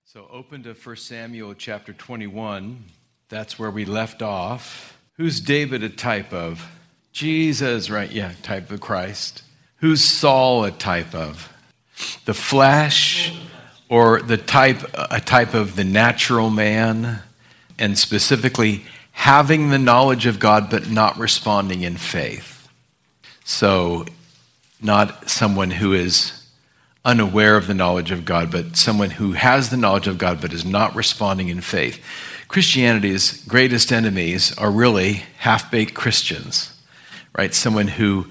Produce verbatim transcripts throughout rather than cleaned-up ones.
So open to First Samuel chapter twenty-one. That's where we left off. Who's David a type of? Jesus, right? Yeah, type of Christ. Who's Saul a type of? The flesh, or the type a type of the natural man, and specifically having the knowledge of God but not responding in faith. So not someone who is unaware of the knowledge of God, but someone who has the knowledge of God but is not responding in faith. Christianity's greatest enemies are really half-baked Christians, right? Someone who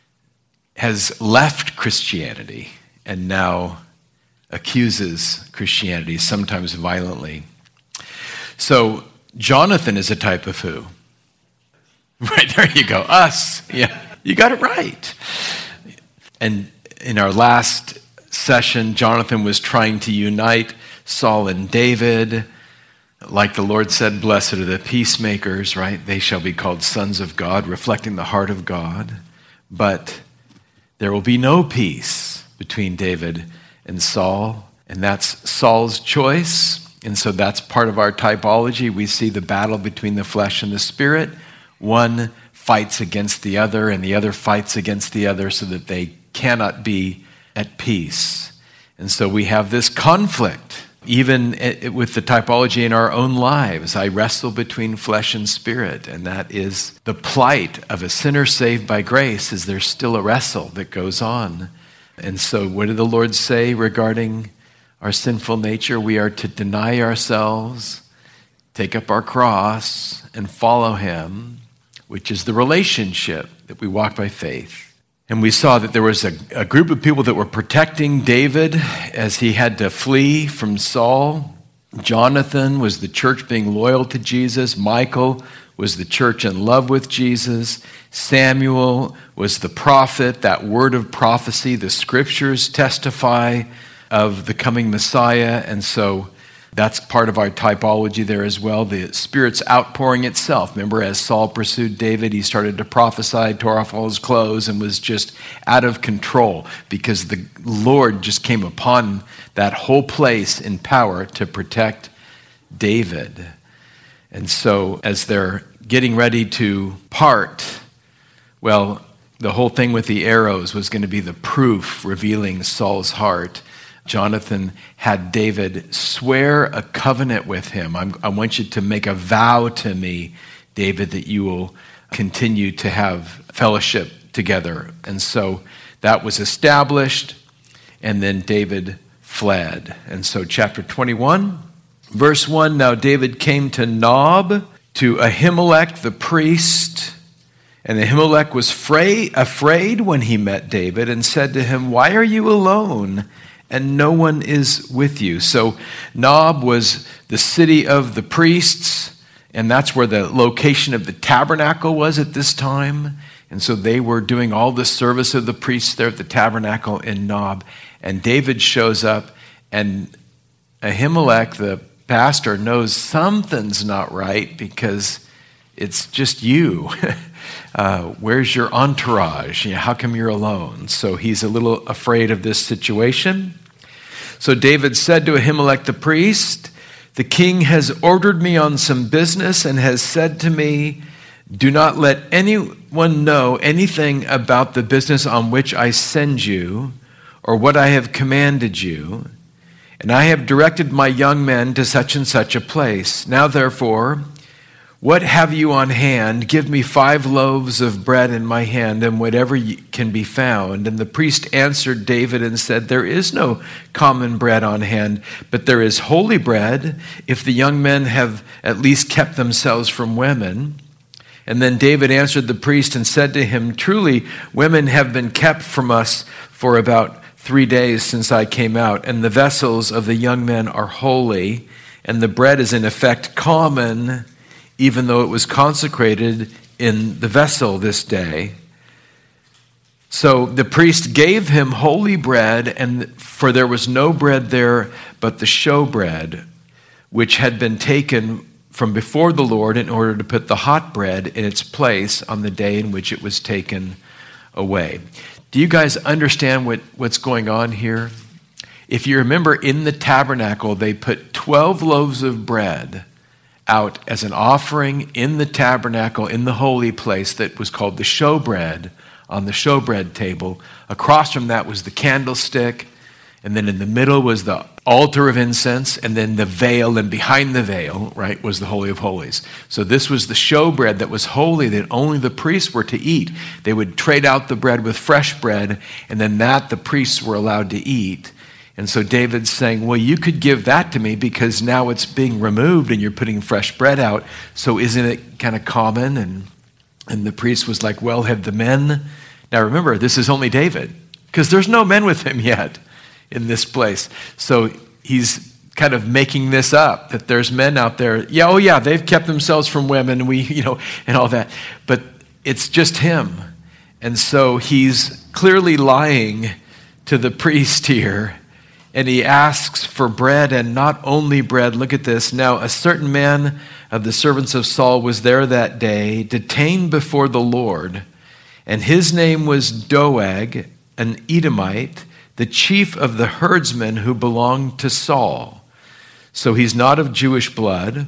has left Christianity and now accuses Christianity, sometimes violently. So Jonathan is a type of who? Right, there you go, us. Yeah, you got it right. And in our last session, Jonathan was trying to unite Saul and David. Like the Lord said, blessed are the peacemakers, right? They shall be called sons of God, reflecting the heart of God. But there will be no peace between David and Saul, and that's Saul's choice. And so that's part of our typology. We see the battle between the flesh and the spirit. One fights against the other, and the other fights against the other so that they cannot be at peace. And so we have this conflict, even with the typology in our own lives. I wrestle between flesh and spirit, and that is the plight of a sinner saved by grace, is there's still a wrestle that goes on. And so what did the Lord say regarding our sinful nature? We are to deny ourselves, take up our cross, and follow him, which is the relationship that we walk by faith. And we saw that there was a, a group of people that were protecting David as he had to flee from Saul. Jonathan was the church being loyal to Jesus. Michael was the church in love with Jesus. Samuel was the prophet, that word of prophecy. The scriptures testify of the coming Messiah. And so that's part of our typology there as well. The Spirit's outpouring itself. Remember, as Saul pursued David, he started to prophesy, tore off all his clothes, and was just out of control because the Lord just came upon that whole place in power to protect David. And so as they're getting ready to part, well, the whole thing with the arrows was going to be the proof revealing Saul's heart. Jonathan had David swear a covenant with him. I'm, I want you to make a vow to me, David, that you will continue to have fellowship together. And so that was established, and then David fled. And so chapter twenty-one, verse one, now David came to Nob, to Ahimelech the priest, and Ahimelech was afraid, afraid when he met David and said to him, why are you alone? And no one is with you. So Nob was the city of the priests, and that's where the location of the tabernacle was at this time. And so they were doing all the service of the priests there at the tabernacle in Nob. And David shows up, and Ahimelech, the pastor, knows something's not right because it's just you. Uh, where's your entourage? You know, how come you're alone? So he's a little afraid of this situation. So David said to Ahimelech the priest, the king has ordered me on some business and has said to me, do not let anyone know anything about the business on which I send you or what I have commanded you. And I have directed my young men to such and such a place. Now therefore, what have you on hand? Give me five loaves of bread in my hand and whatever can be found. And the priest answered David and said, there is no common bread on hand, but there is holy bread, if the young men have at least kept themselves from women. And then David answered the priest and said to him, truly, women have been kept from us for about three days since I came out, and the vessels of the young men are holy, and the bread is in effect common, even though it was consecrated in the vessel this day. So the priest gave him holy bread, and for there was no bread there but the showbread, which had been taken from before the Lord in order to put the hot bread in its place on the day in which it was taken away. Do you guys understand what, what's going on here? If you remember, in the tabernacle, they put twelve loaves of bread out as an offering in the tabernacle, in the holy place that was called the showbread, on the showbread table. Across from that was the candlestick, and then in the middle was the altar of incense, and then the veil, and behind the veil, right, was the Holy of Holies. So this was the showbread that was holy, that only the priests were to eat. They would trade out the bread with fresh bread, and then that the priests were allowed to eat. And so David's saying, well, you could give that to me because now it's being removed and you're putting fresh bread out. So isn't it kind of common? And and the priest was like, well, have the men... Now remember, this is only David because there's no men with him yet in this place. So he's kind of making this up, that there's men out there. Yeah, oh yeah, they've kept themselves from women, we, you know, and all that. But it's just him. And so he's clearly lying to the priest here. And he asks for bread, and not only bread. Look at this. Now, a certain man of the servants of Saul was there that day, detained before the Lord, and his name was Doeg, an Edomite, the chief of the herdsmen who belonged to Saul. So he's not of Jewish blood,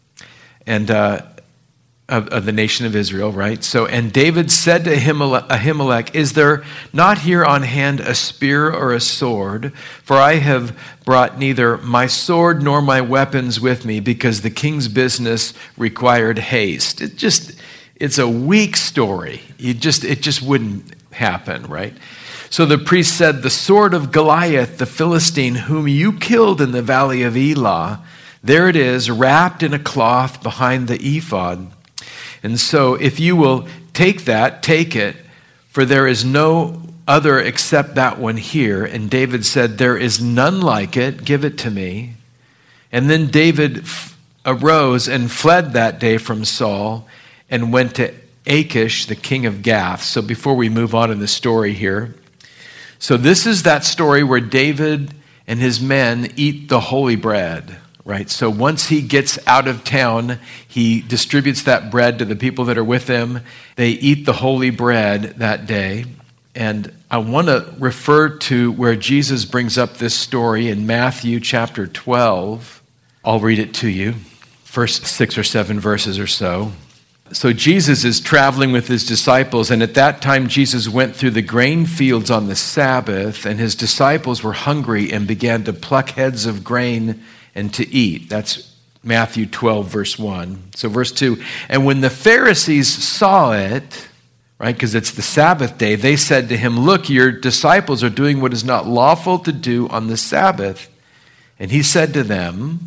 and uh, of, of the nation of Israel, right? So, and David said to Ahimelech, is there not here on hand a spear or a sword? For I have brought neither my sword nor my weapons with me, because the king's business required haste. It just, it's a weak story. You just, it just wouldn't happen, right? So the priest said, the sword of Goliath, the Philistine, whom you killed in the valley of Elah, there it is, wrapped in a cloth behind the ephod. And so if you will take that, take it, for there is no other except that one here. And David said, there is none like it, give it to me. And then David f- arose and fled that day from Saul and went to Achish, the king of Gath. So before we move on in the story here, so this is that story where David and his men eat the holy bread. Right, so once he gets out of town, he distributes that bread to the people that are with him. They eat the holy bread that day. And I want to refer to where Jesus brings up this story in Matthew chapter twelve. I'll read it to you, first six or seven verses or so. So Jesus is traveling with his disciples, and at that time Jesus went through the grain fields on the Sabbath, and his disciples were hungry and began to pluck heads of grain and to eat. That's Matthew twelve, verse one. So verse two, and when the Pharisees saw it, right, because it's the Sabbath day, they said to him, look, your disciples are doing what is not lawful to do on the Sabbath. And he said to them,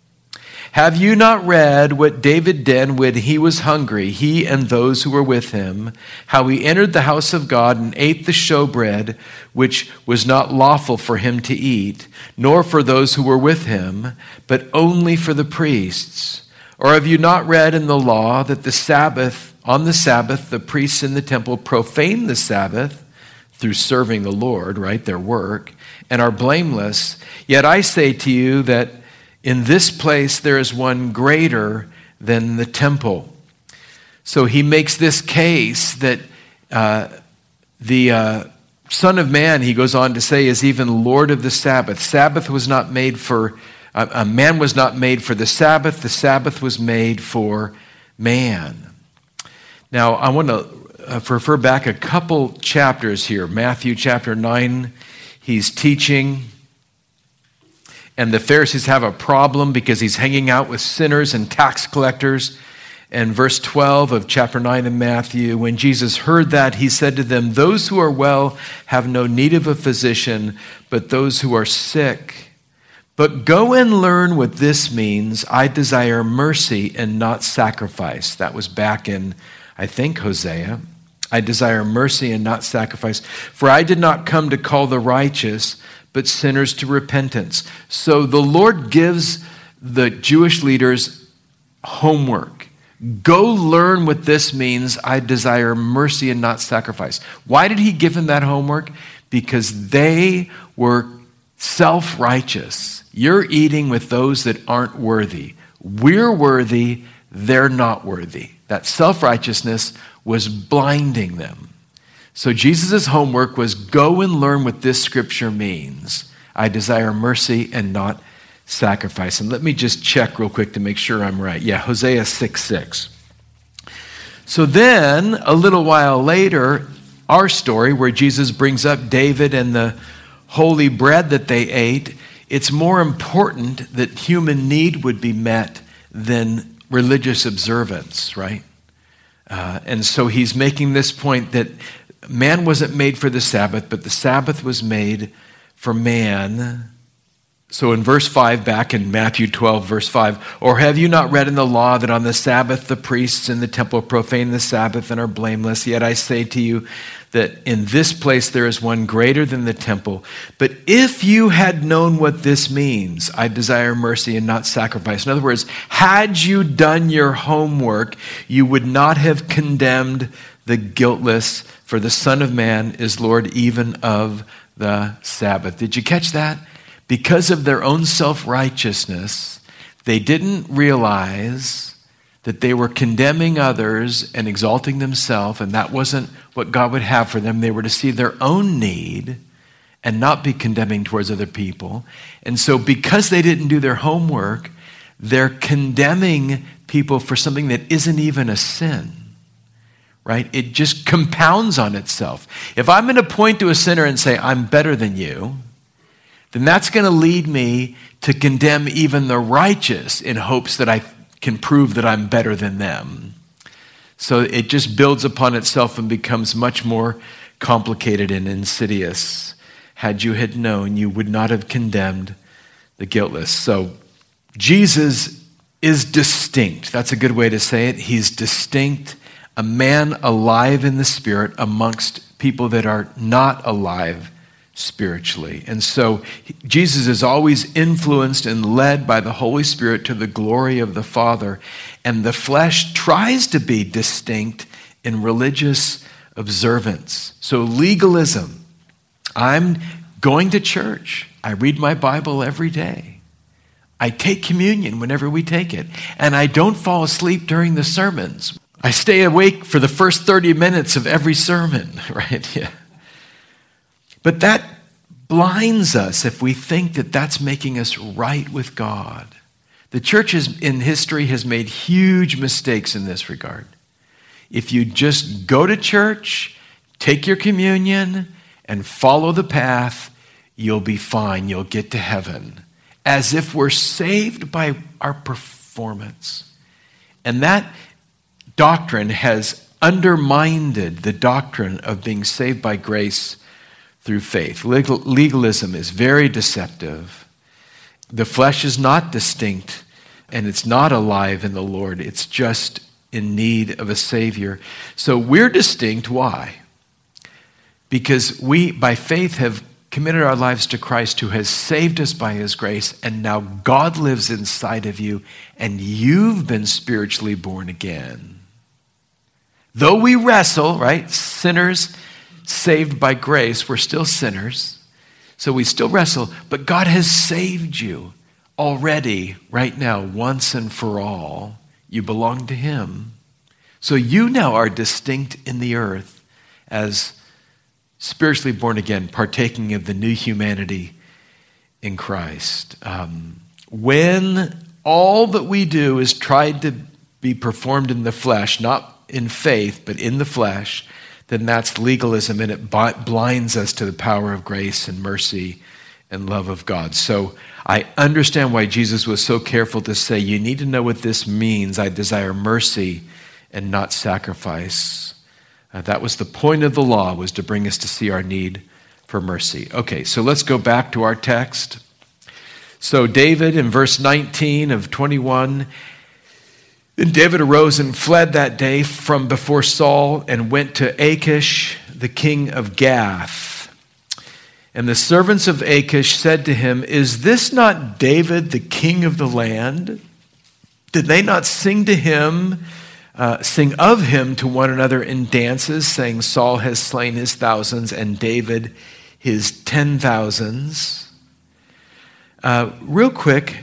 have you not read what David did when he was hungry, he and those who were with him, how he entered the house of God and ate the showbread, which was not lawful for him to eat, nor for those who were with him, but only for the priests? Or have you not read in the law that the Sabbath, on the Sabbath, the priests in the temple profane the Sabbath through serving the Lord, right, their work, and are blameless? Yet I say to you that in this place there is one greater than the temple. So he makes this case that uh, the uh, Son of Man, he goes on to say, is even Lord of the Sabbath. Sabbath was not made for, uh, a man was not made for the Sabbath. The Sabbath was made for man. Now, I want to uh, refer back a couple chapters here. Matthew chapter nine, he's teaching. And the Pharisees have a problem because he's hanging out with sinners and tax collectors. And verse twelve of chapter nine in Matthew, when Jesus heard that, he said to them, those who are well have no need of a physician, but those who are sick. But go and learn what this means. I desire mercy and not sacrifice. That was back in, I think, Hosea. I desire mercy and not sacrifice. For I did not come to call the righteous, but sinners to repentance. So the Lord gives the Jewish leaders homework. Go learn what this means. I desire mercy and not sacrifice. Why did he give them that homework? Because they were self-righteous. You're eating with those that aren't worthy. We're worthy. They're not worthy. That self-righteousness was blinding them. So Jesus' homework was go and learn what this scripture means. I desire mercy and not sacrifice. And let me just check real quick to make sure I'm right. Yeah, Hosea six six. So then, a little while later, our story where Jesus brings up David and the holy bread that they ate, it's more important that human need would be met than religious observance, right? Uh, and so he's making this point that man wasn't made for the Sabbath, but the Sabbath was made for man. So in verse five, back in Matthew twelve, verse five, or have you not read in the law that on the Sabbath the priests in the temple profane the Sabbath and are blameless? Yet I say to you that in this place there is one greater than the temple. But if you had known what this means, I desire mercy and not sacrifice. In other words, had you done your homework, you would not have condemned the guiltless, for the Son of Man is Lord even of the Sabbath. Did you catch that? Because of their own self-righteousness, they didn't realize that they were condemning others and exalting themselves, and that wasn't what God would have for them. They were to see their own need and not be condemning towards other people. And so because they didn't do their homework, they're condemning people for something that isn't even a sin, right? It just compounds on itself. If I'm going to point to a sinner and say, I'm better than you, then that's going to lead me to condemn even the righteous in hopes that I can prove that I'm better than them. So it just builds upon itself and becomes much more complicated and insidious. Had you had known, you would not have condemned the guiltless. So Jesus is distinct. That's a good way to say it. He's distinct, a man alive in the Spirit amongst people that are not alive spiritually. And so Jesus is always influenced and led by the Holy Spirit to the glory of the Father. And the flesh tries to be distinct in religious observance. So legalism. I'm going to church. I read my Bible every day. I take communion whenever we take it. And I don't fall asleep during the sermons. I stay awake for the first thirty minutes of every sermon, right? Yeah. But that blinds us if we think that that's making us right with God. The church has, in history has made huge mistakes in this regard. If you just go to church, take your communion, and follow the path, you'll be fine. You'll get to heaven. As if we're saved by our performance. And that doctrine has undermined the doctrine of being saved by grace through faith. Legal, legalism is very deceptive. The flesh is not distinct, and it's not alive in the Lord. It's just in need of a Savior. So we're distinct. Why? Because we, by faith, have committed our lives to Christ, who has saved us by his grace, and now God lives inside of you, and you've been spiritually born again. Though we wrestle, right, sinners saved by grace, we're still sinners, so we still wrestle, but God has saved you already, right now, once and for all. You belong to him. So you now are distinct in the earth as spiritually born again, partaking of the new humanity in Christ. Um, when all that we do is tried to be performed in the flesh, not in faith, but in the flesh, then that's legalism, and it blinds us to the power of grace and mercy and love of God. So I understand why Jesus was so careful to say, you need to know what this means. I desire mercy and not sacrifice. Uh, that was the point of the law, was to bring us to see our need for mercy. Okay, so let's go back to our text. So David, in verse nineteen of twenty-one, then David arose and fled that day from before Saul and went to Achish, the king of Gath. And the servants of Achish said to him, is this not David, the king of the land? Did they not sing to him, uh, sing of him to one another in dances, saying, Saul has slain his thousands and David his ten thousands? Uh, real quick,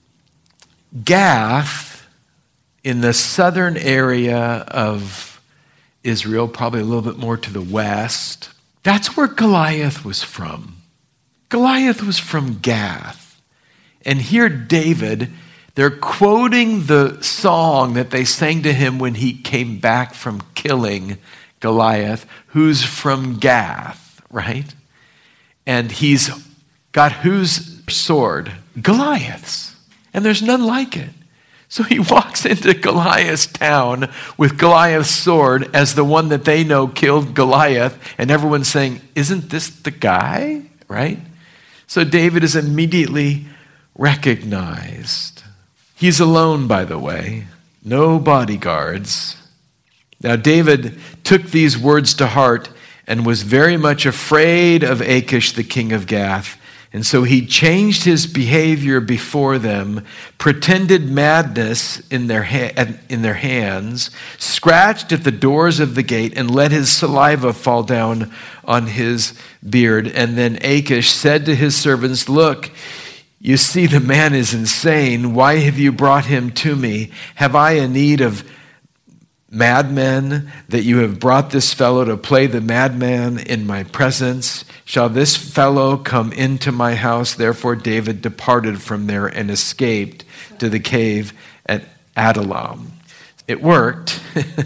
Gath, in the southern area of Israel, probably a little bit more to the west, that's where Goliath was from. Goliath was from Gath. And here David, they're quoting the song that they sang to him when he came back from killing Goliath, who's from Gath, right? And he's got whose sword? Goliath's. And there's none like it. So he walks into Goliath's town with Goliath's sword as the one that they know killed Goliath, and everyone's saying, isn't this the guy, right? So David is immediately recognized. He's alone, by the way, no bodyguards. Now David took these words to heart and was very much afraid of Achish, the king of Gath. And so he changed his behavior before them, pretended madness in their, ha- in their hands, scratched at the doors of the gate, and let his saliva fall down on his beard. And then Achish said to his servants, look, you see the man is insane. Why have you brought him to me? Have I a need of madmen, that you have brought this fellow to play the madman in my presence? Shall this fellow come into my house? Therefore David departed from there and escaped to the cave at Adullam. It worked.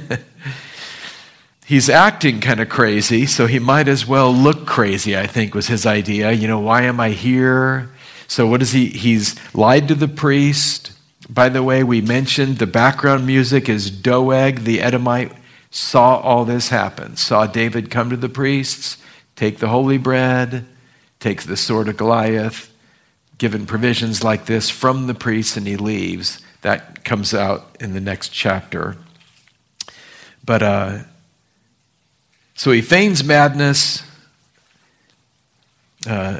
He's acting kind of crazy, so he might as well look crazy, I think was his idea. You know, why am I here? So what is he? He's lied to the priest. By the way, we mentioned the background music is Doeg, the Edomite, saw all this happen, saw David come to the priests, take the holy bread, takes the sword of Goliath, given provisions like this from the priests, and he leaves. That comes out in the next chapter. But, uh, so he feigns madness, uh,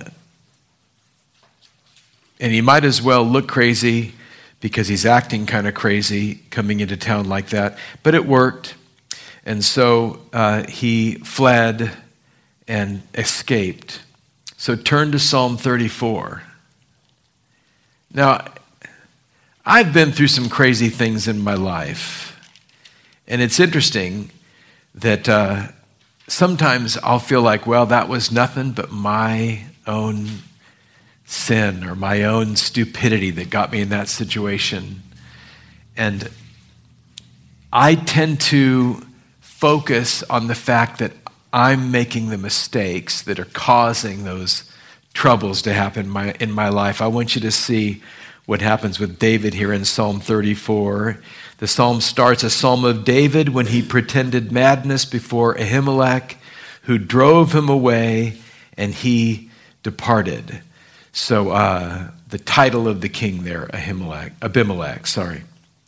and he might as well look crazy, because he's acting kind of crazy coming into town like that. But it worked. And so uh, he fled and escaped. So turn to Psalm thirty-four. Now, I've been through some crazy things in my life. And it's interesting that uh, sometimes I'll feel like, well, that was nothing but my own sin or my own stupidity that got me in that situation. And I tend to focus on the fact that I'm making the mistakes that are causing those troubles to happen in my, in my life. I want you to see what happens with David here in Psalm thirty-four. The psalm starts, a psalm of David when he pretended madness before Ahimelech, who drove him away, and he departed. So uh, the title of the king there, Ahimelech, Abimelech, sorry.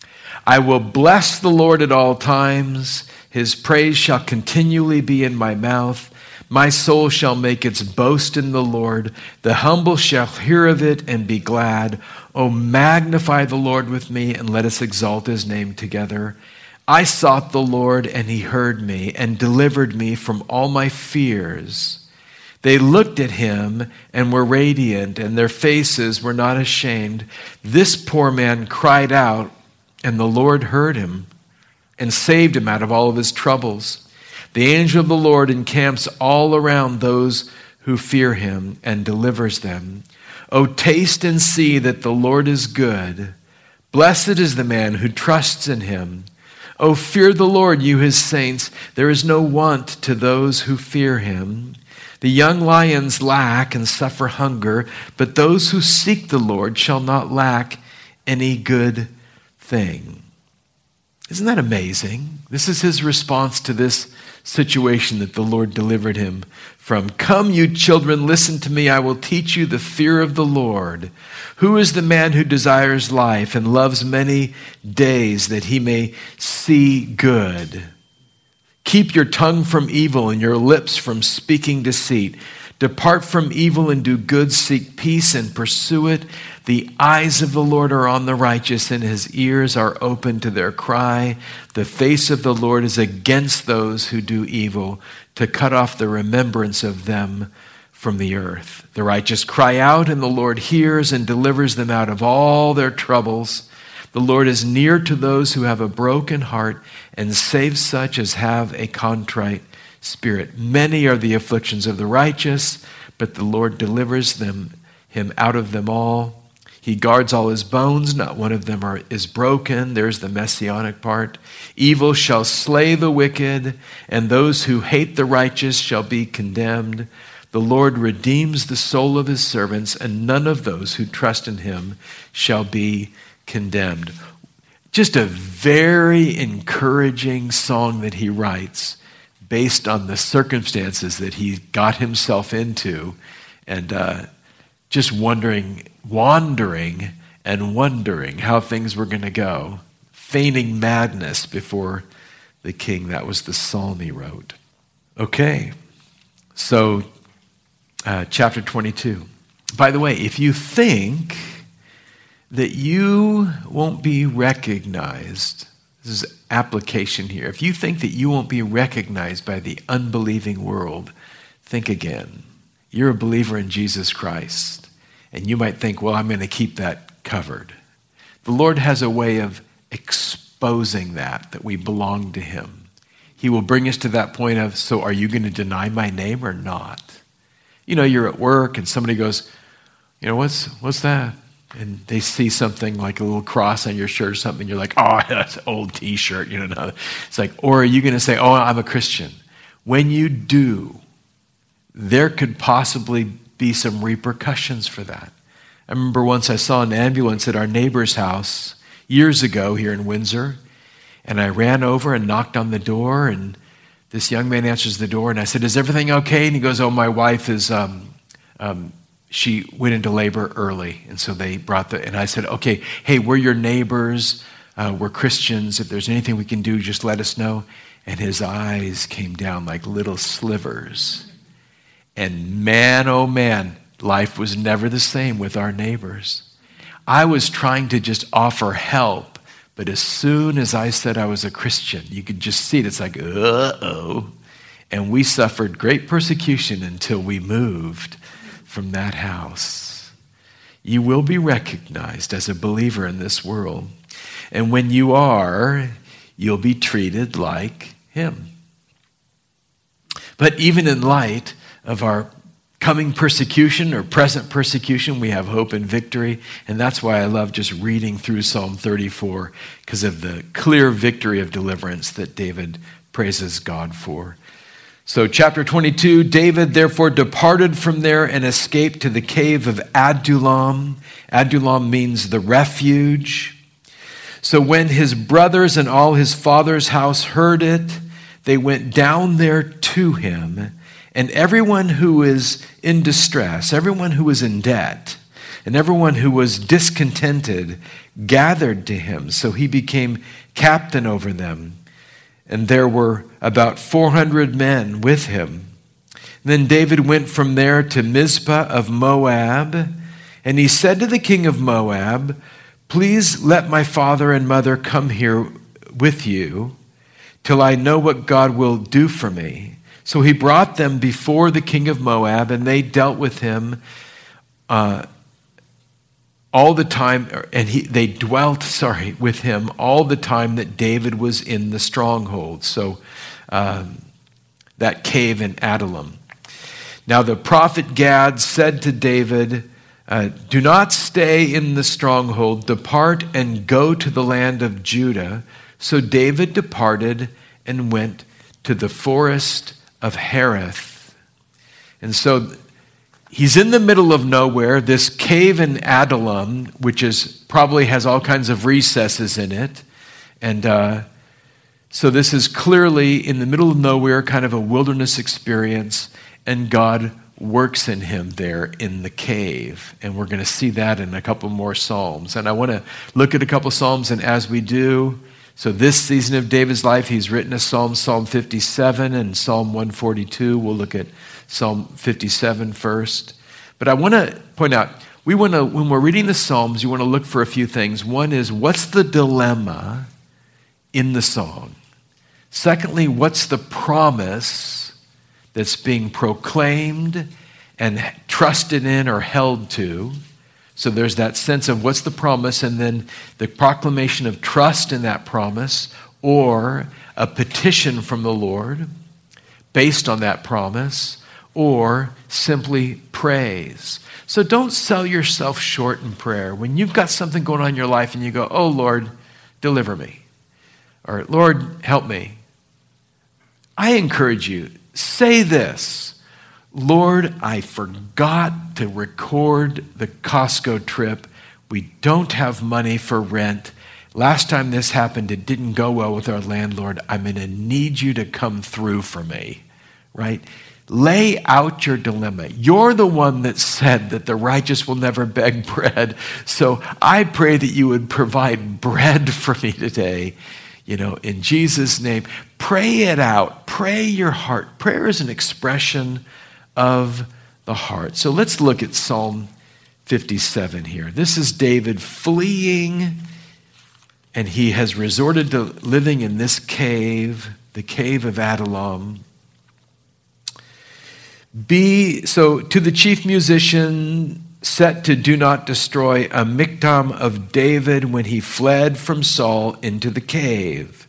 I will bless the Lord at all times. His praise shall continually be in my mouth. My soul shall make its boast in the Lord. The humble shall hear of it and be glad. O magnify the Lord with me, and let us exalt his name together. I sought the Lord, and he heard me and delivered me from all my fears. They looked at him and were radiant, and their faces were not ashamed. This poor man cried out, and the Lord heard him and saved him out of all of his troubles. The angel of the Lord encamps all around those who fear him and delivers them. O taste and see that the Lord is good. Blessed is the man who trusts in him. O fear the Lord, you his saints. There is no want to those who fear him. The young lions lack and suffer hunger, but those who seek the Lord shall not lack any good thing. Isn't that amazing? This is his response to this situation that the Lord delivered him from. Come, you children, listen to me. I will teach you the fear of the Lord. Who is the man who desires life and loves many days that he may see good? Keep your tongue from evil and your lips from speaking deceit. Depart from evil and do good. Seek peace and pursue it. The eyes of the Lord are on the righteous, and his ears are open to their cry. The face of the Lord is against those who do evil, to cut off the remembrance of them from the earth. The righteous cry out, and the Lord hears and delivers them out of all their troubles. The Lord is near to those who have a broken heart and saves such as have a contrite spirit. Many are the afflictions of the righteous, but the Lord delivers them him out of them all. He guards all his bones, not one of them are, is broken. There's the messianic part. Evil shall slay the wicked, and those who hate the righteous shall be condemned. The Lord redeems the soul of his servants, and none of those who trust in him shall be condemned. Just a very encouraging song that he writes based on the circumstances that he got himself into, and uh, just wondering, wandering and wondering how things were going to go, feigning madness before the king. That was the psalm he wrote. Okay, so uh, chapter twenty-two. By the way, if you think that you won't be recognized, this is application here. If you think that you won't be recognized by the unbelieving world, think again. You're a believer in Jesus Christ, and you might think, well, I'm going to keep that covered. The Lord has a way of exposing that, that we belong to him. He will bring us to that point of, so are you going to deny my name or not? You know, you're at work and somebody goes, you know, what's what's that? And they see something like a little cross on your shirt or something. You're like, oh, that's an old T-shirt. You know, it's like, or are you going to say, oh, I'm a Christian? When you do, there could possibly be some repercussions for that. I remember once I saw an ambulance at our neighbor's house years ago here in Windsor, and I ran over and knocked on the door, and this young man answers the door, and I said, is everything okay? And he goes, oh, my wife is, um, um, she went into labor early, and so they brought the, and I said, okay, hey, we're your neighbors, uh, we're Christians, if there's anything we can do, just let us know. And his eyes came down like little slivers. And man, oh man, life was never the same with our neighbors. I was trying to just offer help, but as soon as I said I was a Christian, you could just see it. It's like, uh-oh. And we suffered great persecution until we moved from that house. You will be recognized as a believer in this world. And when you are, you'll be treated like him. But even in light of our coming persecution or present persecution, we have hope and victory. And that's why I love just reading through Psalm thirty-four, because of the clear victory of deliverance that David praises God for. So chapter twenty-two, David therefore departed from there and escaped to the cave of Adullam. Adullam means the refuge. So when his brothers and all his father's house heard it, they went down there to him. And everyone who is in distress, everyone who was in debt, and everyone who was discontented gathered to him. So he became captain over them. And there were about four hundred men with him. Then David went from there to Mizpah of Moab. And he said to the king of Moab, please let my father and mother come here with you till I know what God will do for me. So he brought them before the king of Moab, and they dealt with him uh, all the time, and he, they dwelt, sorry, with him all the time that David was in the stronghold. So um, that cave in Adullam. Now the prophet Gad said to David, uh, do not stay in the stronghold, depart and go to the land of Judah. So David departed and went to the forest of Hereth. And so he's in the middle of nowhere, this cave in Adullam, which is probably has all kinds of recesses in it. And uh, so this is clearly in the middle of nowhere, kind of a wilderness experience, and God works in him there in the cave. And we're going to see that in a couple more Psalms. And I want to look at a couple Psalms, and as we do, so this season of David's life, he's written a psalm, Psalm fifty-seven and Psalm one forty-two. We'll look at Psalm fifty-seven first. But I want to point out, we want to, when we're reading the Psalms, you want to look for a few things. One is, what's the dilemma in the song? Secondly, what's the promise that's being proclaimed and trusted in or held to? So there's that sense of what's the promise, and then the proclamation of trust in that promise, or a petition from the Lord based on that promise, or simply praise. So don't sell yourself short in prayer. When you've got something going on in your life and you go, oh, Lord, deliver me, or Lord, help me, I encourage you, say this: Lord, I forgot to record the Costco trip. We don't have money for rent. Last time this happened, it didn't go well with our landlord. I'm going to need you to come through for me, right? Lay out your dilemma. You're the one that said that the righteous will never beg bread. So I pray that you would provide bread for me today, you know, in Jesus' name. Pray it out. Pray your heart. Prayer is an expression of the heart. So let's look at Psalm fifty-seven here. This is David fleeing, and he has resorted to living in this cave, the cave of Adullam. Be so to the chief musician set to do not destroy, a miktam of David when he fled from Saul into the cave.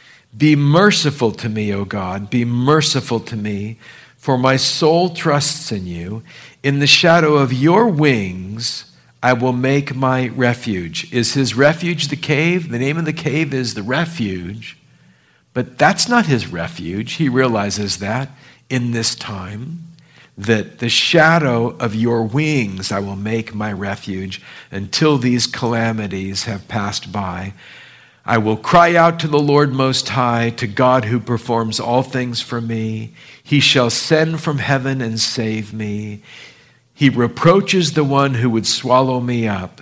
Be merciful to me, O God, be merciful to me, for my soul trusts in you. In the shadow of your wings I will make my refuge. Is his refuge the cave? The name of the cave is the Refuge. But that's not his refuge. He realizes that in this time, that the shadow of your wings I will make my refuge until these calamities have passed by. I will cry out to the Lord Most High, to God who performs all things for me. He shall send from heaven and save me. He reproaches the one who would swallow me up.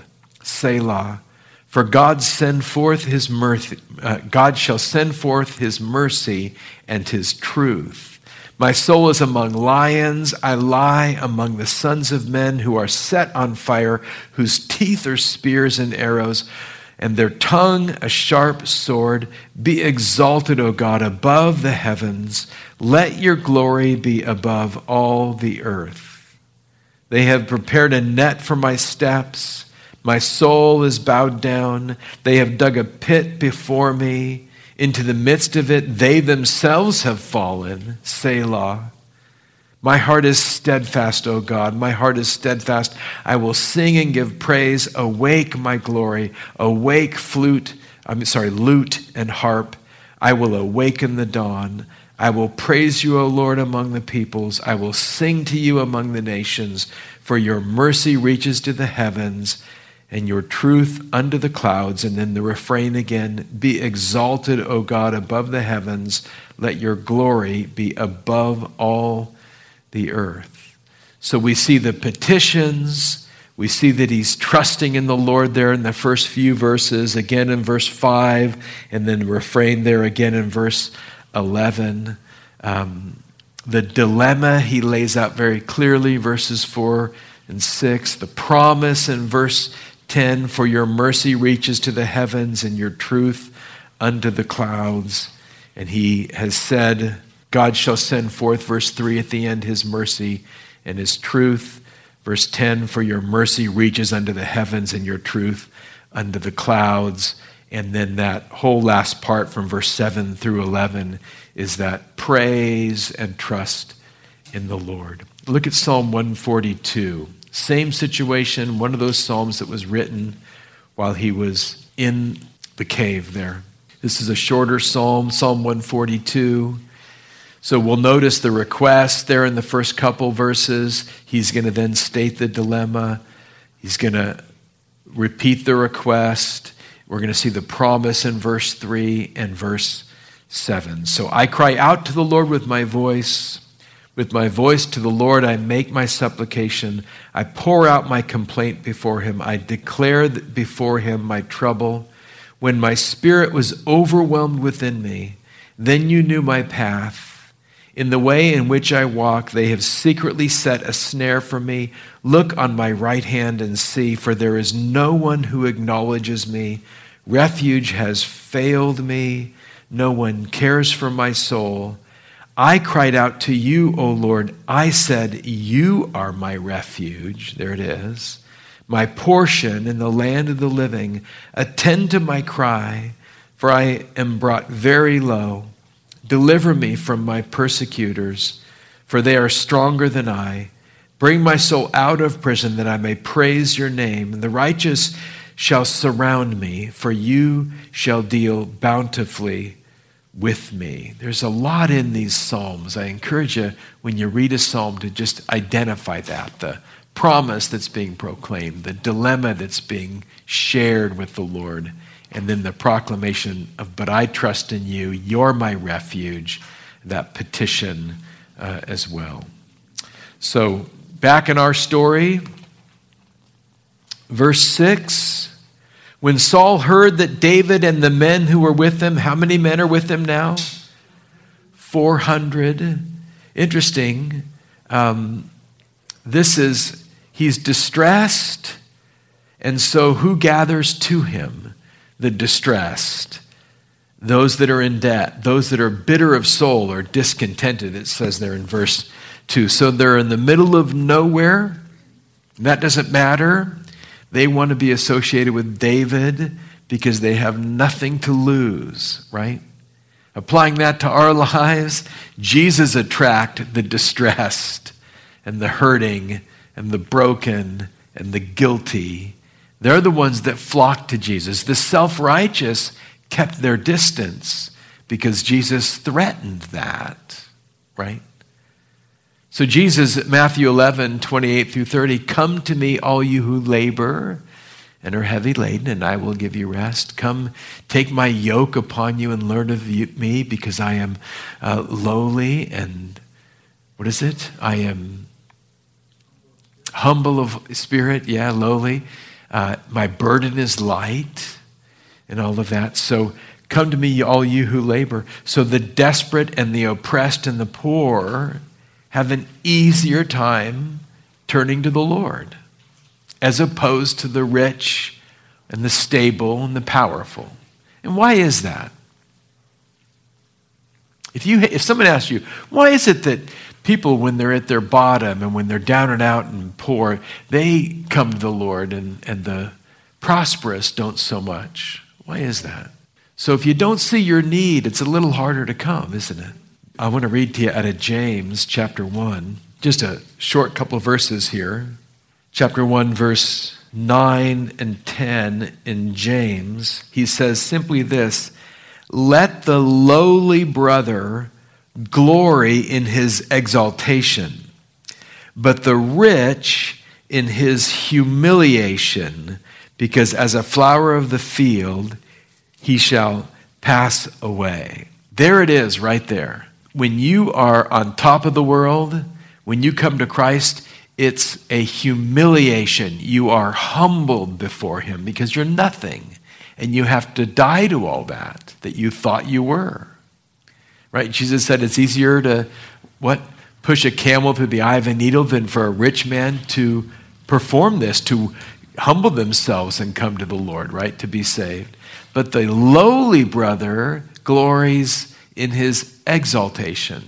Selah. For God send forth his mercy, uh, God shall send forth his mercy and his truth. My soul is among lions. I lie among the sons of men who are set on fire, whose teeth are spears and arrows, and their tongue a sharp sword. Be exalted, O God, above the heavens. Let your glory be above all the earth. They have prepared a net for my steps. My soul is bowed down. They have dug a pit before me. Into the midst of it, they themselves have fallen. Selah. My heart is steadfast, O God. My heart is steadfast. I will sing and give praise. Awake, my glory. Awake, flute. I'm sorry, lute and harp. I will awaken the dawn. I will praise you, O Lord, among the peoples. I will sing to you among the nations. For your mercy reaches to the heavens, and your truth unto the clouds. And then the refrain again: be exalted, O God, above the heavens. Let your glory be above all the earth. So we see the petitions. We see that he's trusting in the Lord there in the first few verses, again in verse five, and then the refrain there again in verse eleven. Um, the dilemma he lays out very clearly, verses four and six. The promise in verse ten, for your mercy reaches to the heavens and your truth unto the clouds. And he has said, God shall send forth, verse three at the end, his mercy and his truth. Verse ten, for your mercy reaches unto the heavens and your truth unto the clouds. And then that whole last part from verse seven through eleven is that praise and trust in the Lord. Look at Psalm one forty-two. Same situation, one of those psalms that was written while he was in the cave there. This is a shorter psalm, Psalm one forty-two. So we'll notice the request there in the first couple verses. He's going to then state the dilemma. He's going to repeat the request. We're going to see the promise in verse three and verse seven. So I cry out to the Lord with my voice. With my voice to the Lord, I make my supplication. I pour out my complaint before him. I declare before him my trouble. When my spirit was overwhelmed within me, then you knew my path. In the way in which I walk, they have secretly set a snare for me. Look on my right hand and see, for there is no one who acknowledges me. Refuge has failed me. No one cares for my soul. I cried out to you, O Lord. I said, you are my refuge. There it is. My portion in the land of the living. Attend to my cry, for I am brought very low. Deliver me from my persecutors, for they are stronger than I. Bring my soul out of prison that I may praise your name. And the righteous shall surround me, for you shall deal bountifully with me. There's a lot in these Psalms. I encourage you, when you read a Psalm, to just identify that, the promise that's being proclaimed, the dilemma that's being shared with the Lord, and then the proclamation of, but I trust in you, you're my refuge, that petition uh, as well. So, back in our story, verse six, when Saul heard that David and the men who were with him, how many men are with him now? four hundred. Interesting. Um, this is, he's distressed, and so who gathers to him? The distressed. Those that are in debt, those that are bitter of soul or discontented, it says there in verse two. So they're in the middle of nowhere. That doesn't matter. They want to be associated with David because they have nothing to lose, right? Applying that to our lives, Jesus attracts the distressed and the hurting and the broken and the guilty. They're the ones that flock to Jesus. The self-righteous kept their distance because Jesus threatened that, right? So Jesus, Matthew eleven, twenty-eight through thirty, come to me, all you who labor and are heavy laden, and I will give you rest. Come, take my yoke upon you and learn of you, me, because I am uh, lowly and, what is it? I am humble of spirit, yeah, lowly. Uh, my burden is light and all of that. So come to me, all you who labor. So the desperate and the oppressed and the poor have an easier time turning to the Lord, as opposed to the rich and the stable and the powerful. And why is that? If you, if someone asks you, why is it that people, when they're at their bottom and when they're down and out and poor, they come to the Lord, and, and the prosperous don't so much? Why is that? So if you don't see your need, it's a little harder to come, isn't it? I want to read to you out of James chapter one, just a short couple of verses here. Chapter one, verse nine and ten in James, he says simply this: let the lowly brother glory in his exaltation, but the rich in his humiliation, because as a flower of the field, he shall pass away. There it is right there. When you are on top of the world, when you come to Christ, it's a humiliation. You are humbled before him because you're nothing. And you have to die to all that, that you thought you were. Right? Jesus said it's easier to, what? Push a camel through the eye of a needle than for a rich man to perform this, to humble themselves and come to the Lord, right? To be saved. But the lowly brother glories in his exaltation.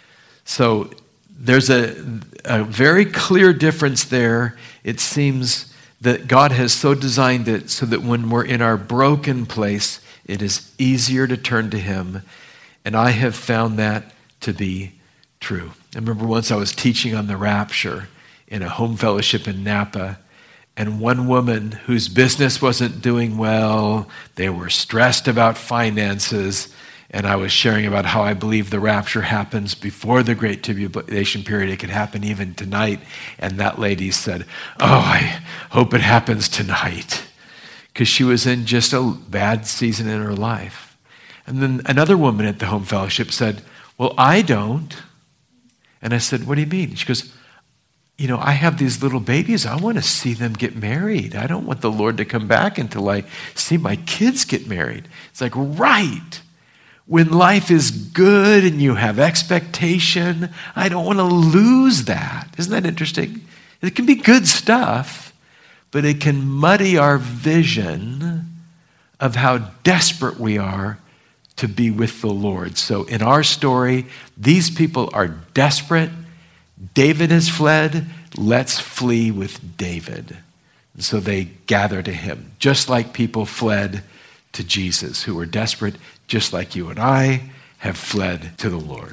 So there's a, a very clear difference there. It seems that God has so designed it so that when we're in our broken place, it is easier to turn to him. And I have found that to be true. I remember once I was teaching on the rapture in a home fellowship in Napa, and one woman whose business wasn't doing well, they were stressed about finances, and I was sharing about how I believe the rapture happens before the Great Tribulation period. It could happen even tonight. And that lady said, oh, I hope it happens tonight. Because she was in just a bad season in her life. And then another woman at the home fellowship said, well, I don't. And I said, what do you mean? She goes, you know, I have these little babies. I want to see them get married. I don't want the Lord to come back until I see my kids get married. It's like, right. When life is good and you have expectation, I don't want to lose that. Isn't that interesting? It can be good stuff, but it can muddy our vision of how desperate we are to be with the Lord. So in our story, these people are desperate. David has fled. Let's flee with David. And so they gather to him, just like people fled to Jesus, who were desperate, just like you and I have fled to the Lord.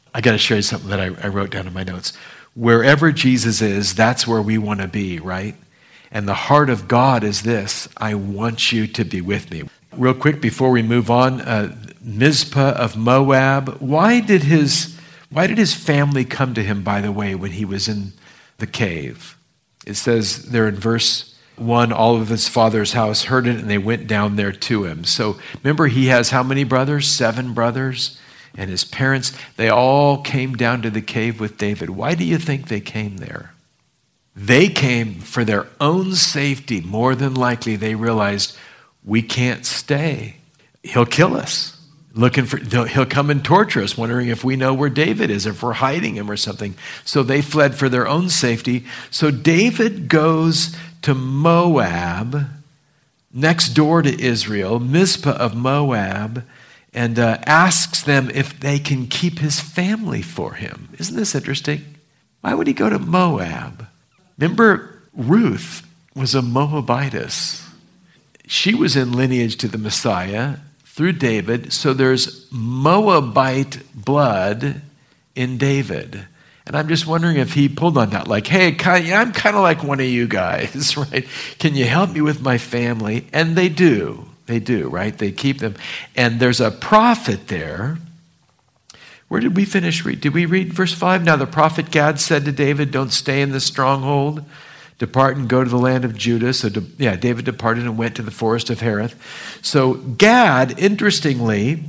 I got to share you something that I, I wrote down in my notes. Wherever Jesus is, that's where we want to be, right? And the heart of God is this: I want you to be with me. Real quick before we move on, uh, Mizpah of Moab. Why did his why did his family come to him, by the way, when he was in the cave? It says there in verse one, all of his father's house heard it, and they went down there to him. So remember, he has how many brothers? Seven brothers. And his parents, they all came down to the cave with David. Why do you think they came there? They came for their own safety. More than likely, they realized, we can't stay. He'll kill us. Looking for, he'll come and torture us, wondering if we know where David is, if we're hiding him or something. So they fled for their own safety. So David goes to Moab, next door to Israel, Mizpah of Moab, and uh, asks them if they can keep his family for him. Isn't this interesting? Why would he go to Moab? Remember, Ruth was a Moabitess. She was in lineage to the Messiah through David, so there's Moabite blood in David. And I'm just wondering if he pulled on that, like, hey, I'm kind of like one of you guys, right? Can you help me with my family? And they do. They do, right? They keep them. And there's a prophet there. Where did we finish? Read? Did we read verse five? Now the prophet Gad said to David, don't stay in the stronghold. Depart and go to the land of Judah. So, de- yeah, David departed and went to the forest of Hereth. So Gad, interestingly,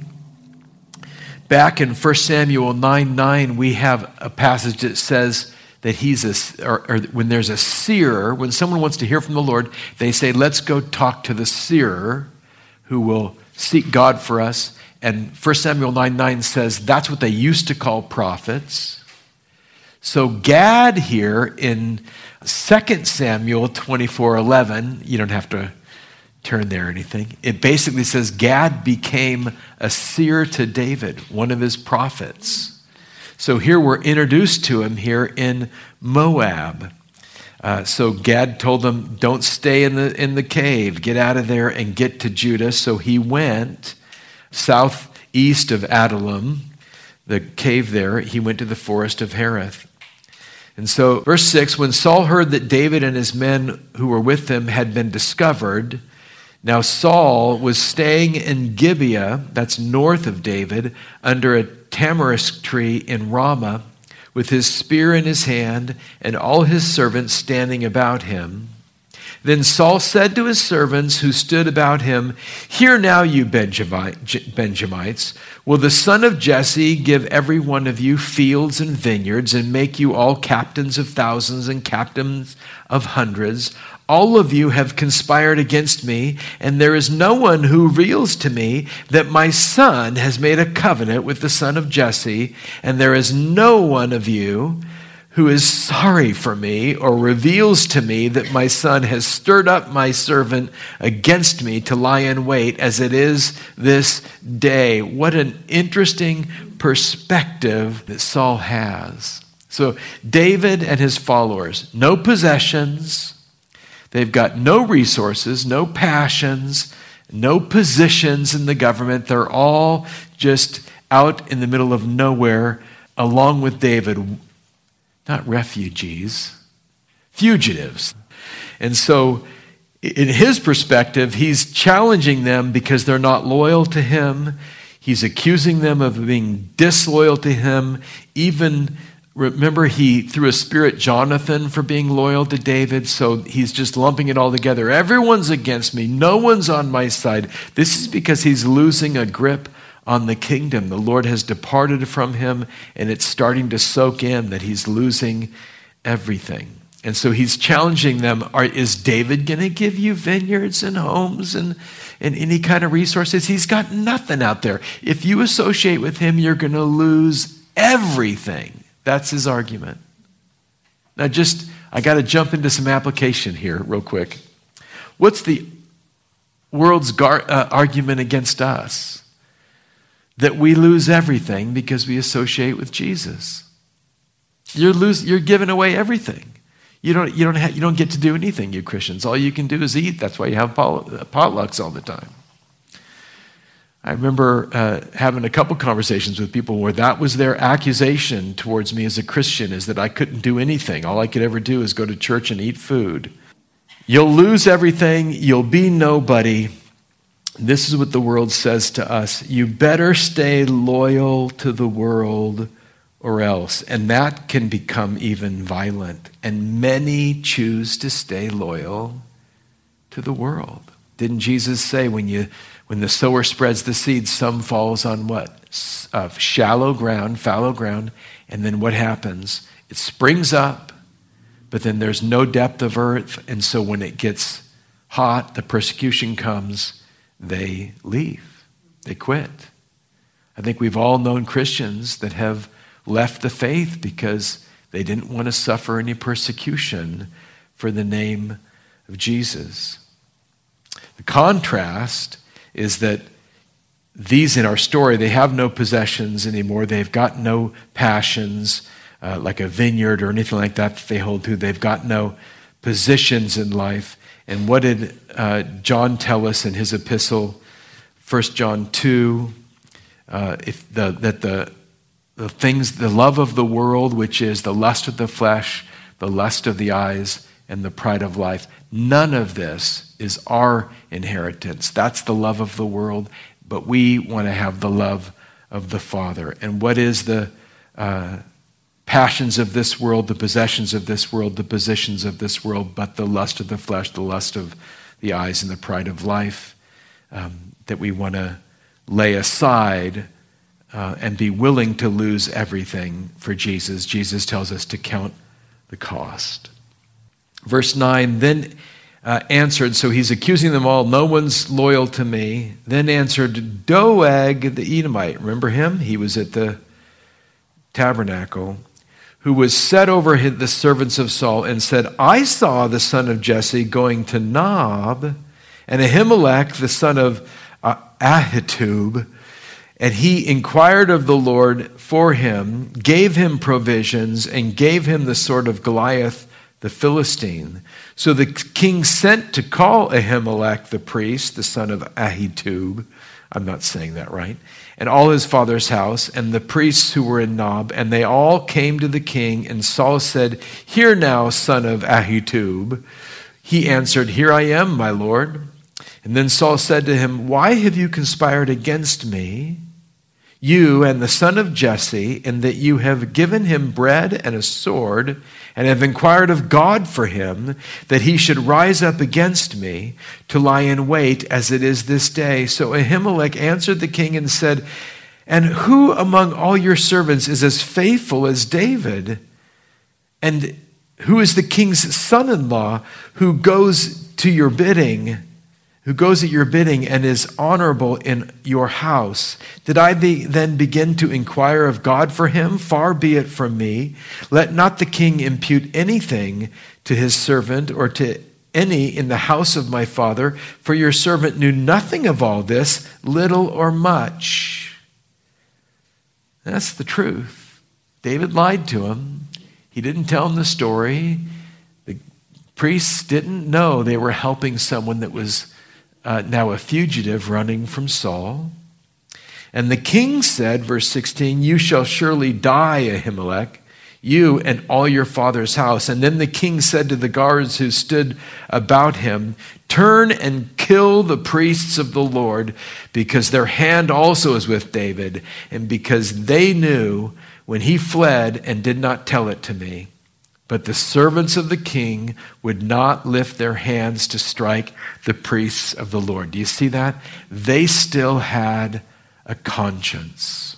back in First Samuel nine nine, we have a passage that says that he's a, or, or when there's a seer, when someone wants to hear from the Lord, they say, let's go talk to the seer who will seek God for us. And First Samuel nine nine says that's what they used to call prophets. So Gad here in Second Samuel twenty-four eleven, you don't have to turn there or anything. It basically says Gad became a seer to David, one of his prophets. So here we're introduced to him here in Moab. Uh, so Gad told them, don't stay in the in the cave. Get out of there and get to Judah. So he went southeast of Adullam, the cave there. He went to the forest of Hereth. And so verse six, when Saul heard that David and his men who were with him had been discovered, now Saul was staying in Gibeah, that's north of David, under a tamarisk tree in Ramah, with his spear in his hand and all his servants standing about him. Then Saul said to his servants who stood about him, hear now, you Benjamites, will the son of Jesse give every one of you fields and vineyards and make you all captains of thousands and captains of hundreds? All of you have conspired against me, and there is no one who reveals to me that my son has made a covenant with the son of Jesse, and there is no one of you who is sorry for me or reveals to me that my son has stirred up my servant against me to lie in wait as it is this day. What an interesting perspective that Saul has. So David and his followers, no possessions. They've got no resources, no passions, no positions in the government. They're all just out in the middle of nowhere along with David. Not refugees, fugitives. And so in his perspective, he's challenging them because they're not loyal to him. He's accusing them of being disloyal to him. Even, remember, he threw a spirit Jonathan for being loyal to David. So he's just lumping it all together. Everyone's against me. No one's on my side. This is because he's losing a grip on the kingdom. The Lord has departed from him, and it's starting to soak in that he's losing everything. And so he's challenging them. Are, is David going to give you vineyards and homes and, and any kind of resources? He's got nothing out there. If you associate with him, you're going to lose everything. That's his argument. Now just, I got to jump into some application here real quick. What's the world's gar, uh, argument against us? That we lose everything because we associate with Jesus. You're lose, you're giving away everything. You don't, you don't have, you don't get to do anything, you Christians. All you can do is eat. That's why you have potlucks all the time. I remember uh, having a couple conversations with people where that was their accusation towards me as a Christian, is that I couldn't do anything. All I could ever do is go to church and eat food. You'll lose everything. You'll be nobody. This is what the world says to us. You better stay loyal to the world or else. And that can become even violent. And many choose to stay loyal to the world. Didn't Jesus say when you when the sower spreads the seed, some falls on what? Uh, shallow ground, fallow ground. And then what happens? It springs up, but then there's no depth of earth. And so when it gets hot, the persecution comes, they leave. They quit. I think we've all known Christians that have left the faith because they didn't want to suffer any persecution for the name of Jesus. The contrast is that these in our story, they have no possessions anymore. They've got no passions, uh, like a vineyard or anything like that that they hold to. They've got no positions in life. And what did uh, John tell us in his epistle, First John two, uh, if the, that the, the things, the love of the world, which is the lust of the flesh, the lust of the eyes, and the pride of life, none of this is our inheritance. That's the love of the world, but we want to have the love of the Father. And what is the uh, passions of this world, the possessions of this world, the positions of this world, but the lust of the flesh, the lust of the eyes, and the pride of life, um, that we want to lay aside uh, and be willing to lose everything for Jesus. Jesus tells us to count the cost. Verse nine, then uh, answered, so he's accusing them all, no one's loyal to me. Then answered Doeg the Edomite. Remember him? He was at the tabernacle, who was set over the servants of Saul, and said, I saw the son of Jesse going to Nob, and Ahimelech, the son of uh, Ahitub, and he inquired of the Lord for him, gave him provisions, and gave him the sword of Goliath, the Philistine. So the king sent to call Ahimelech the priest, the son of Ahitub, I'm not saying that right, and all his father's house, and the priests who were in Nob, and they all came to the king, and Saul said, Hear now, son of Ahitub. He answered, Here I am, my lord. And then Saul said to him, Why have you conspired against me, you and the son of Jesse, in that you have given him bread and a sword, and have inquired of God for him, that he should rise up against me to lie in wait as it is this day? So Ahimelech answered the king and said, And who among all your servants is as faithful as David? And who is the king's son-in-law who goes to your bidding, who goes at your bidding and is honorable in your house? Did I be, then begin to inquire of God for him? Far be it from me. Let not the king impute anything to his servant or to any in the house of my father, for your servant knew nothing of all this, little or much. That's the truth. David lied to him. He didn't tell him the story. The priests didn't know they were helping someone that was Uh, now a fugitive running from Saul. And the king said, verse sixteen, You shall surely die, Ahimelech, you and all your father's house. And then the king said to the guards who stood about him, Turn and kill the priests of the Lord, because their hand also is with David, and because they knew when he fled and did not tell it to me. But the servants of the king would not lift their hands to strike the priests of the Lord. Do you see that? They still had a conscience.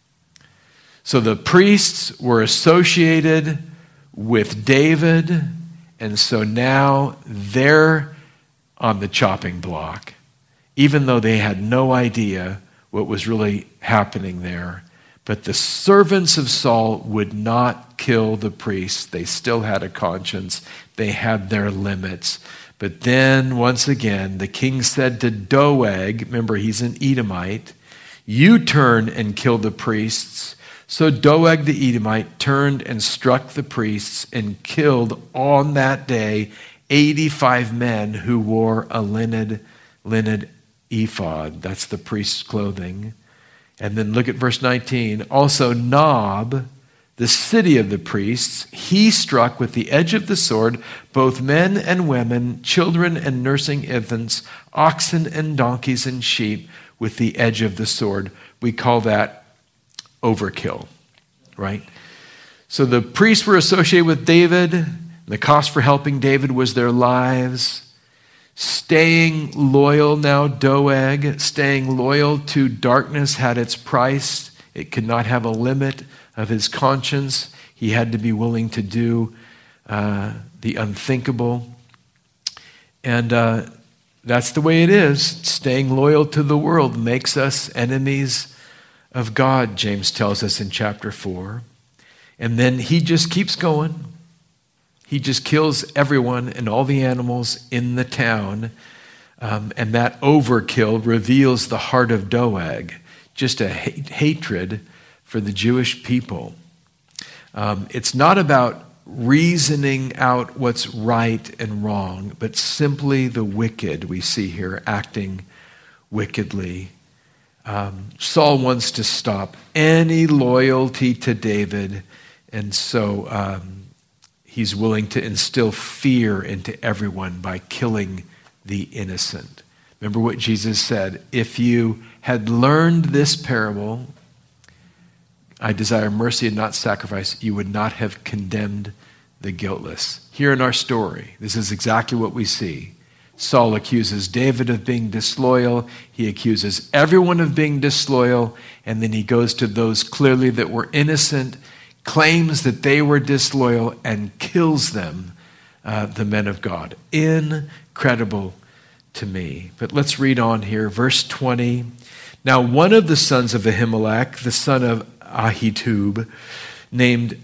So the priests were associated with David, and so now they're on the chopping block, even though they had no idea what was really happening there. But the servants of Saul would not kill the priests. They still had a conscience. They had their limits. But then, once again, the king said to Doeg, remember he's an Edomite, You turn and kill the priests. So Doeg the Edomite turned and struck the priests and killed on that day eighty-five men who wore a linen, linen ephod. That's the priest's clothing. And then look at verse nineteen. Also Nob, the city of the priests, he struck with the edge of the sword both men and women, children and nursing infants, oxen and donkeys and sheep with the edge of the sword. We call that overkill, right? So the priests were associated with David. The cost for helping David was their lives. Staying loyal now, Doeg, staying loyal to darkness had its price. It could not have a limit of his conscience. He had to be willing to do uh, the unthinkable. And uh, that's the way it is. Staying loyal to the world makes us enemies of God, James tells us in chapter four. And then he just keeps going. He just kills everyone and all the animals in the town. Um, and that overkill reveals the heart of Doeg, just a hate, hatred for the Jewish people. Um, it's not about reasoning out what's right and wrong, but simply the wicked we see here acting wickedly. Um, Saul wants to stop any loyalty to David, and so um, he's willing to instill fear into everyone by killing the innocent. Remember what Jesus said, if you had learned this parable, I desire mercy and not sacrifice, you would not have condemned the guiltless. Here in our story, this is exactly what we see. Saul accuses David of being disloyal. He accuses everyone of being disloyal. And then he goes to those clearly that were innocent, claims that they were disloyal, and kills them, uh, the men of God. Incredible to me. But let's read on here. Verse twenty. Now one of the sons of Ahimelech, the son of Ahitub, named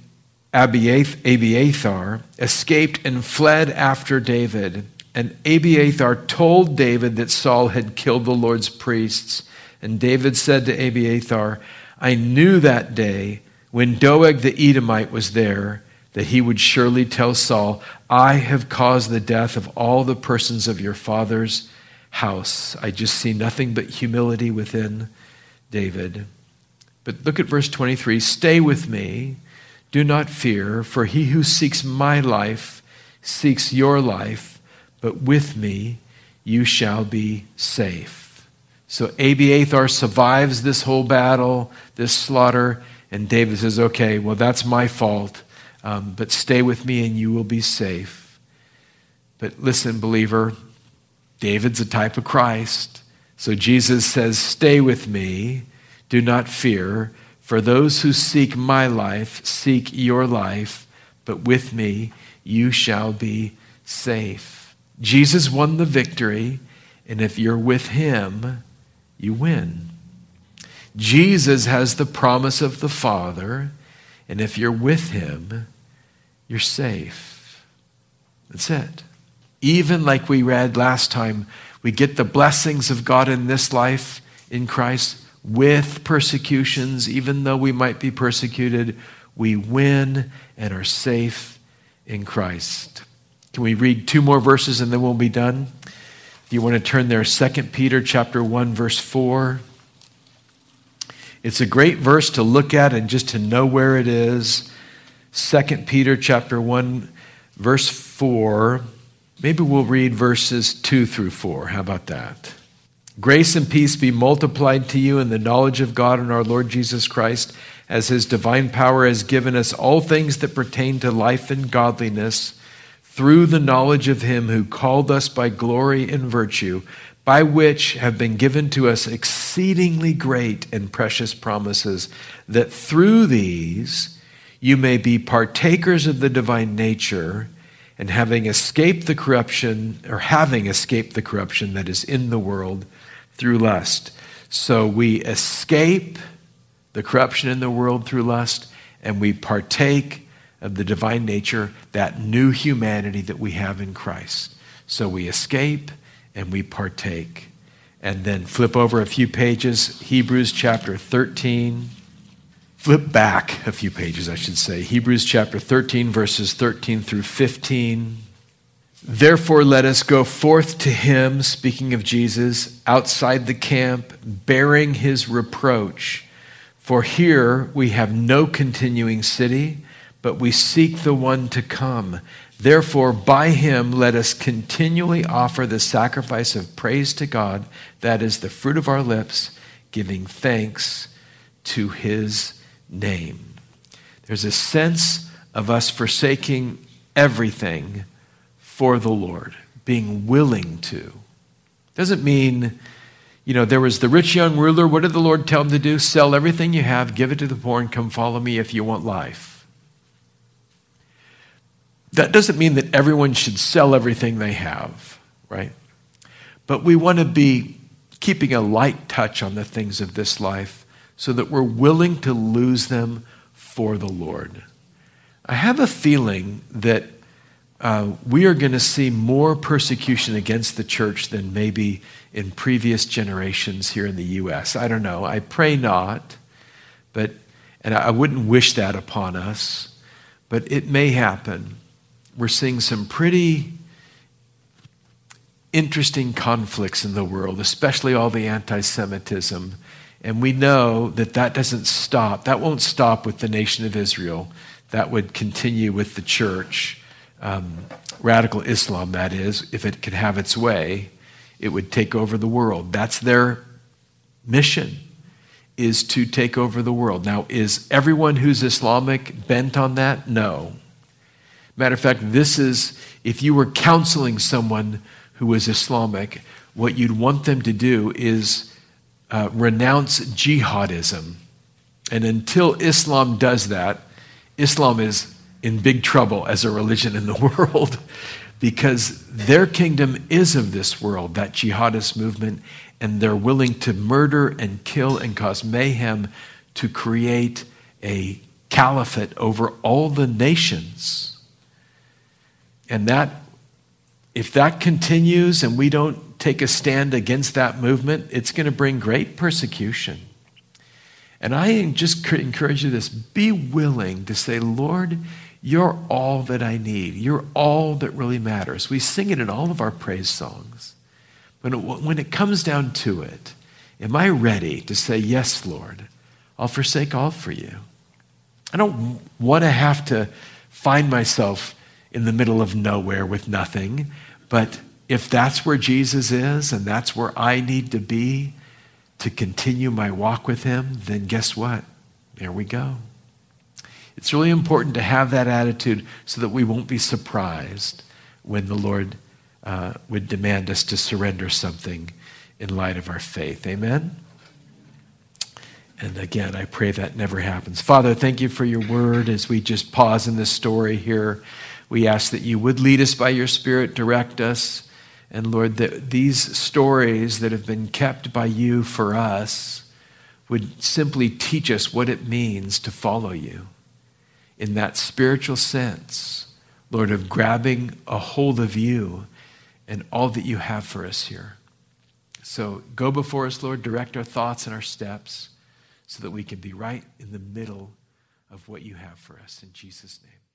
Abiathar, escaped and fled after David. And Abiathar told David that Saul had killed the Lord's priests. And David said to Abiathar, I knew that day when Doeg the Edomite was there that he would surely tell Saul, I have caused the death of all the persons of your father's house. I just see nothing but humility within David. But look at verse twenty-three. Stay with me. Do not fear, for he who seeks my life seeks your life, but with me you shall be safe. So Abiathar survives this whole battle, this slaughter, and David says, okay, well, that's my fault, um, but stay with me and you will be safe. But listen, believer, David's a type of Christ. So Jesus says, stay with me, do not fear, for those who seek my life seek your life, but with me you shall be safe. Jesus won the victory, and if you're with him, you win. Jesus has the promise of the Father, and if you're with him, you're safe. That's it. Even like we read last time, we get the blessings of God in this life in Christ with persecutions. Even though we might be persecuted, we win and are safe in Christ. Can we read two more verses and then we'll be done? If you want to turn there, Second Peter chapter one, verse four. It's a great verse to look at and just to know where it is. Second Peter chapter one, verse four. Maybe we'll read verses two through four. How about that? Grace and peace be multiplied to you in the knowledge of God and our Lord Jesus Christ, as his divine power has given us all things that pertain to life and godliness, through the knowledge of him who called us by glory and virtue, by which have been given to us exceedingly great and precious promises, that through these you may be partakers of the divine nature, and having escaped the corruption, or having escaped the corruption that is in the world through lust. So we escape the corruption in the world through lust, and we partake of the divine nature, that new humanity that we have in Christ. So we escape and we partake. And then flip over a few pages, Hebrews chapter thirteen. Flip back a few pages, I should say. Hebrews chapter thirteen, verses thirteen through fifteen. Therefore, let us go forth to him, speaking of Jesus, outside the camp, bearing his reproach. For here we have no continuing city, but we seek the one to come. Therefore, by him let us continually offer the sacrifice of praise to God, that is the fruit of our lips, giving thanks to his name. There's a sense of us forsaking everything for the Lord, being willing to. Doesn't mean, you know, there was the rich young ruler. What did the Lord tell him to do? Sell everything you have, give it to the poor, and come follow me if you want life. That doesn't mean that everyone should sell everything they have, right? But we want to be keeping a light touch on the things of this life so that we're willing to lose them for the Lord. I have a feeling that uh, we are going to see more persecution against the church than maybe in previous generations here in the U S. I don't know. I pray not, but and I wouldn't wish that upon us, but it may happen. We're seeing some pretty interesting conflicts in the world, especially all the anti-Semitism. And we know that that doesn't stop. That won't stop with the nation of Israel. That would continue with the church. Um, radical Islam, that is, if it could have its way, it would take over the world. That's their mission, is to take over the world. Now, is everyone who's Islamic bent on that? No. Matter of fact, this is, if you were counseling someone who was Islamic, what you'd want them to do is uh, renounce jihadism. And until Islam does that, Islam is in big trouble as a religion in the world because their kingdom is of this world, that jihadist movement, and they're willing to murder and kill and cause mayhem to create a caliphate over all the nations. And that, if that continues and we don't take a stand against that movement, it's going to bring great persecution. And I just encourage you this, be willing to say, Lord, you're all that I need. You're all that really matters. We sing it in all of our praise songs. But when it comes down to it, am I ready to say, yes, Lord, I'll forsake all for you? I don't want to have to find myself in the middle of nowhere with nothing. But if that's where Jesus is and that's where I need to be to continue my walk with him, then guess what? There we go. It's really important to have that attitude so that we won't be surprised when the Lord uh, would demand us to surrender something in light of our faith. Amen? And again, I pray that never happens. Father, thank you for your word. As we just pause in this story here, we ask that you would lead us by your Spirit, direct us. And Lord, that these stories that have been kept by you for us would simply teach us what it means to follow you in that spiritual sense, Lord, of grabbing a hold of you and all that you have for us here. So go before us, Lord, direct our thoughts and our steps so that we can be right in the middle of what you have for us. In Jesus' name.